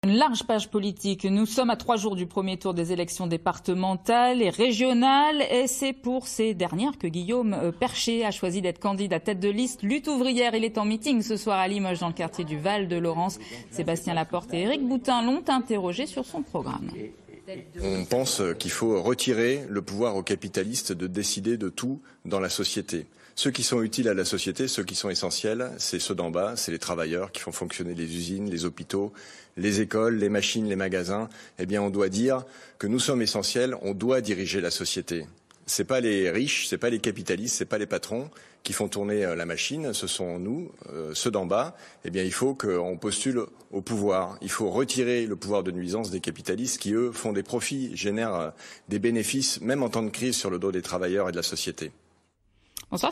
Une large page politique. Nous sommes à 3 jours du premier tour des élections départementales et régionales. Et c'est pour ces dernières que Guillaume Perchet a choisi d'être candidat tête de liste Lutte ouvrière. Il est en meeting ce soir à Limoges dans le quartier du Val-de-Laurence. Sébastien Laporte et Éric Boutin l'ont interrogé sur son programme. On pense qu'il faut retirer le pouvoir aux capitalistes de décider de tout dans la société. Ceux qui sont utiles à la société, ceux qui sont essentiels, c'est ceux d'en bas, c'est les travailleurs qui font fonctionner les usines, les hôpitaux, les écoles, les machines, les magasins. Eh bien, on doit dire que nous sommes essentiels, on doit diriger la société. C'est pas les riches, c'est pas les capitalistes, c'est pas les patrons qui font tourner la machine, ce sont nous, ceux d'en bas. Eh bien, il faut qu'on postule au pouvoir. Il faut retirer le pouvoir de nuisance des capitalistes qui, eux, font des profits, génèrent des bénéfices, même en temps de crise, sur le dos des travailleurs et de la société.